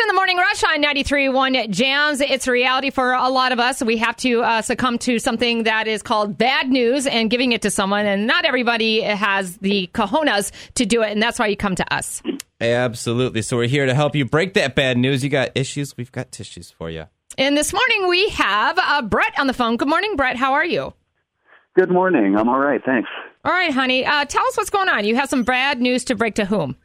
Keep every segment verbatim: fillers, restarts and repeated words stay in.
in the Morning Rush on ninety-three point one Jams. It's a reality for a lot of us. We have to uh, succumb to something that is called bad news and giving it to someone. And not everybody has the cojones to do it. And that's why you come to us. Absolutely. So we're here to help you break that bad news. You got issues? We've got tissues for you. And this morning we have uh, Brett on the phone. Good morning, Brett. How are you? Good morning. I'm all right. Thanks. All right, honey. Uh, tell us what's going on. You have some bad news to break to whom?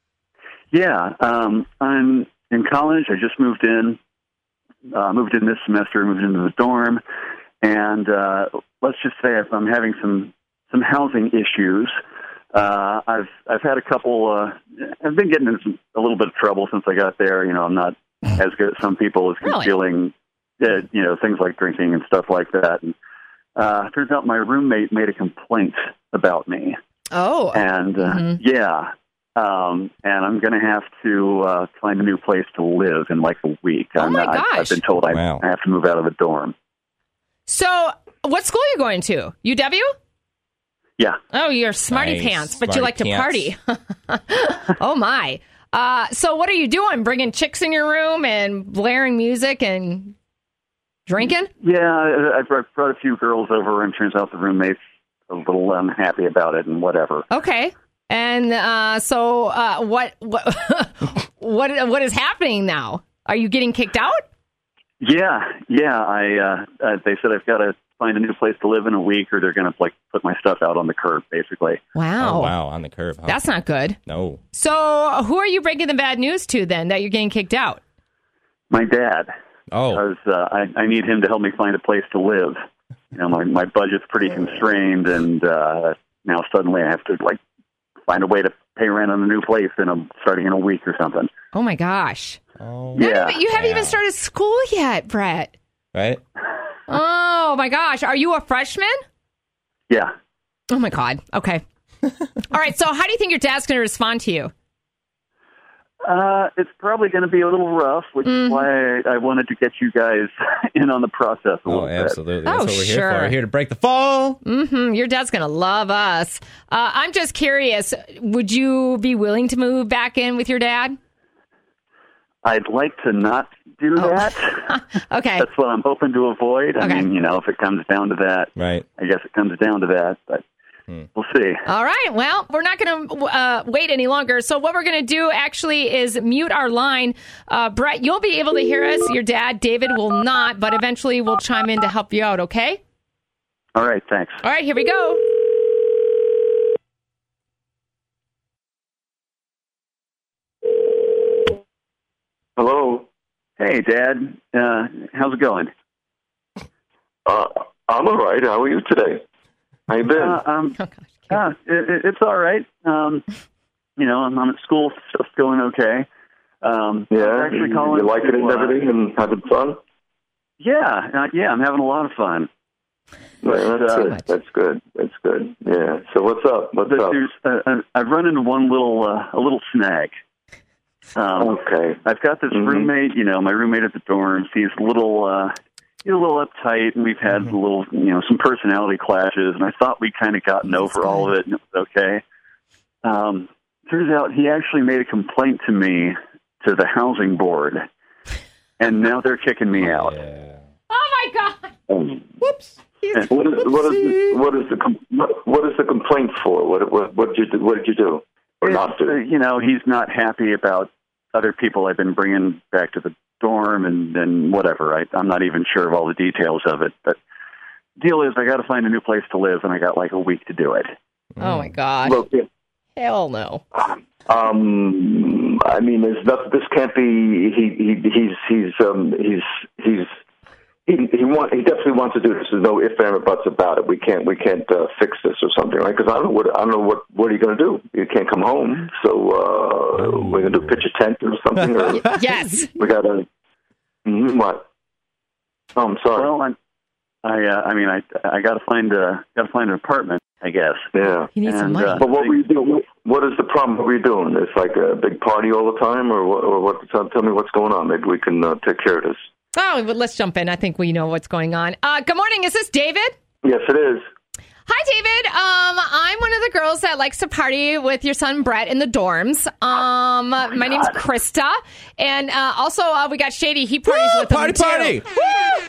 Yeah. Um, I'm in college. I just moved in. Uh, moved in this semester. Moved into the dorm. And uh, let's just say I'm having some, some housing issues. Uh, I've I've had a couple. Uh, I've been getting in some, a little bit of trouble since I got there. You know, I'm not as good as some people as Really? concealing, uh, you know, things like drinking and stuff like that. And uh, turns out my roommate made a complaint about me. Oh, and uh, mm-hmm. yeah, um, and I'm going to have to uh, find a new place to live in like a week. Oh I'm, my I, gosh. I've been told I, Wow. I have to move out of the dorm. So what school are you going to? U W? Yeah. Oh, you're smarty Nice. pants, but Smarty you like to pants. party. Oh, my. Uh, so what are you doing? Bringing chicks in your room and blaring music and drinking? Yeah, I, I brought a few girls over, and turns out the roommate's a little unhappy about it and whatever. Okay. And uh, so uh, what, what, what, what is happening now? Are you getting kicked out? Yeah, yeah. I uh, uh, they said I've got to find a new place to live in a week, or they're going to like put my stuff out on the curb, basically. Wow. Oh, wow. On the curve. Huh? That's not good. No. So who are you breaking the bad news to then that you're getting kicked out? My dad. Oh. Because uh, I, I need him to help me find a place to live. You know, my my budget's pretty constrained, and uh, now suddenly I have to like find a way to pay rent on a new place, and I'm starting in a week or something. Oh, my gosh. Oh. Not Yeah. even- you haven't Wow. even started school yet, Brett. Right? Oh, my gosh. Are you a freshman? Yeah. Oh, my God. Okay. All right. So how do you think your dad's going to respond to you? Uh, it's probably going to be a little rough, which Mm. is why I, I wanted to get you guys in on the process a Oh, little bit. absolutely. That's Oh, what we're here sure. for. We're here to break the fall. Mm-hmm. Your dad's going to love us. Uh, I'm just curious. Would you be willing to move back in with your dad? I'd like to not do Oh. that. Okay. That's what I'm hoping to avoid. I Okay. mean, you know, if it comes down to that, Right. I guess it comes down to that, but we'll see. All right. Well, we're not going to uh, wait any longer. So what we're going to do actually is mute our line. Uh, Brett, you'll be able to hear us. Your dad, David, will not, but eventually we'll chime in to help you out, okay? All right, thanks. All right, here we go. Hello. Hey, Dad. Uh, how's it going? Uh, I'm all right. How are you today? How you been? Uh, um, Oh, gosh. uh, it, it- it's all right. Um, you know, I'm, I'm at school. Stuff's going okay. Um, I yeah, was actually you, calling you like it to, and uh, everything, and having fun. Yeah, uh, yeah, I'm having a lot of fun. Yeah, that's uh, good. That's good. That's good. Yeah. So what's up? What's But up? there's, uh, uh, I've run into one little, uh, a little snag. Um, Okay. I've got this Mhm. roommate, you know, my roommate at the dorms. He's a little, uh, he's a little uptight, and we've had a little, you know, some personality clashes. And I thought we'd kind of gotten over all of it, and it was okay. Um, turns out he actually made a complaint to me to the housing board, and now they're kicking me out. Yeah. Oh, my God. Um, Whoops. what is what is the, what is the com- what, what is the complaint for? What what what did you do? What did you do or not It's, uh, do? you know, he's not happy about other people I've been bringing back to the dorm and, and whatever. I, I'm not even sure of all the details of it. But the deal is I got to find a new place to live, and I got like a week to do it. Oh, my God. Look, it- Hell no. Um, I mean, there's not, this can't be. He, he he's he's um he's he's he he want he definitely wants to do this. There's no ifs and buts about it. We can't we can't uh, fix this or something, right? Because I don't know what I don't know what what are you going to do? You can't come home, so uh, we're going to do pitch a tent or something. Or Yes. we got to mm, what? Oh, I'm sorry. Well, I'm, I uh, I mean I I got to find a got to find an apartment, I guess. yeah. He needs some And, money. uh, But what were you doing? What is the problem? What were you doing? It's like a big party all the time, or what? Or what tell, tell me what's going on. Maybe we can uh, take care of this. Oh, well, let's jump in. I think we know what's going on. Uh, good morning. Is this David? Yes, it is. Hi, David. Um, I'm one of the girls that likes to party with your son Brett in the dorms. Um, oh my, my name's Krista, and uh, also uh, we got Shady. He parties Woo, with party, them party. too.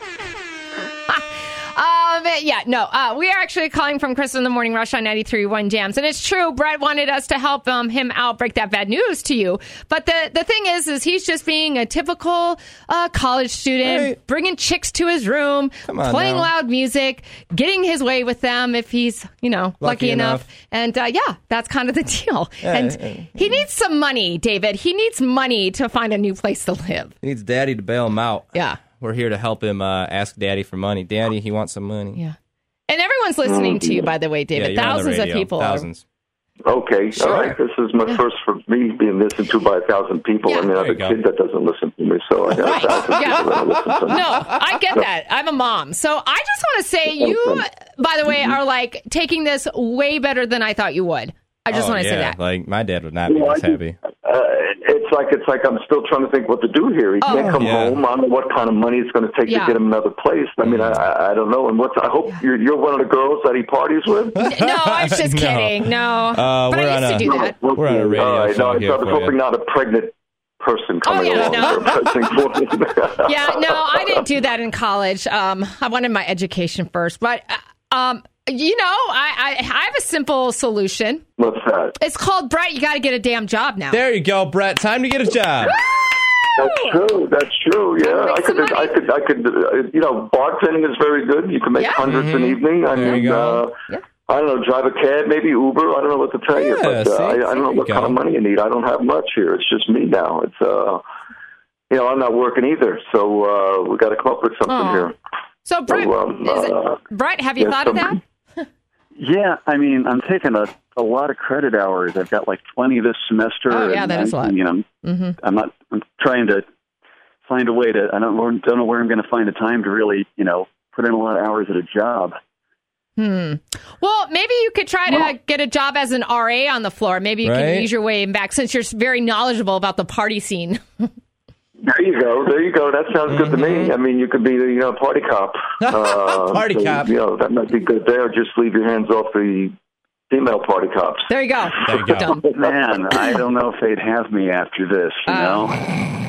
Um, yeah, no, uh, we are actually calling from Krista in the Morning Rush on ninety-three point one Jams. And it's true, Brett wanted us to help um, him out, break that bad news to you. But the, the thing is, is he's just being a typical uh, college student, Hey. bringing chicks to his room, Come on playing now. loud music, getting his way with them if he's, you know, lucky, Lucky enough. enough. And uh, yeah, that's kind of the deal. Yeah, and yeah. he needs some money, David. He needs money to find a new place to live. He needs Daddy to bail him out. Yeah. We're here to help him uh, ask Daddy for money. Daddy, he wants some money. Yeah. And everyone's listening to you, by the way, David. Yeah, you're on the Thousands of radio. people. Thousands. Okay, Sure. all right. This is my first for me being listened to by a thousand people. Yeah. I mean, I have There a you kid that doesn't listen to me, so I got a thousand Yeah. people that listen to me. No, I get that. I'm a mom. So I just want to say you, by the way, are like taking this way better than I thought you would. I just Oh, want to yeah. say that. Like, my dad would not be Well, I this just- happy. Uh, it's like it's like I'm still trying to think what to do here. He Oh. can't come Yeah. home. I don't know what kind of money it's going to take Yeah. to get him another place. I mean, I, I I don't know. And what's I hope you're you're one of the girls that he parties with. No, I was just No. kidding. No. Uh, but we're I used on to a- do that. We're on a radio All right, show no, here I was for hoping you. not a pregnant person coming Oh, yeah, along. no. or pressing for me. Yeah, no, I didn't do that in college. Um, I wanted my education first. But, uh, um, you know, I, I, I have a simple solution. What's that? It's called, Brett, you got to get a damn job now. There you go, Brett. Time to get a job. That's true. That's true. Yeah, Make I could. some money. I could. I could. Uh, you know, bartending is very good. You can make Yeah. hundreds an evening. I There you mean, go. uh, Yeah. I don't know. Drive a cab, maybe Uber. I don't know what to tell you, Yeah, but uh, see? I, I don't know There you what kind go. of money you need. I don't have much here. It's just me now. It's uh, you know, I'm not working either, so uh, we got to come up with something Aw. here. So, Brett, So, um, is it, uh, Brett, have you yes, thought of that? something- Yeah, I mean, I'm taking a, a lot of credit hours. I've got like twenty this semester. Oh, yeah, and that is a I- lot. You know, Mm-hmm. I'm not. I'm trying to find a way to. I don't, don't know where I'm going to find the time to really, you know, put in a lot of hours at a job. Hmm. Well, maybe you could try to Well- get a job as an R A on the floor. Maybe you Right. can use your way back since you're very knowledgeable about the party scene. There you go. There you go. That sounds good to me. I mean, you could be the you know party cop. Uh, Party so, cop. You know, that might be good there. Just leave your hands off the female party cops. There you go. There you go. Done. Man, I don't know if they'd have me after this. You Uh, know.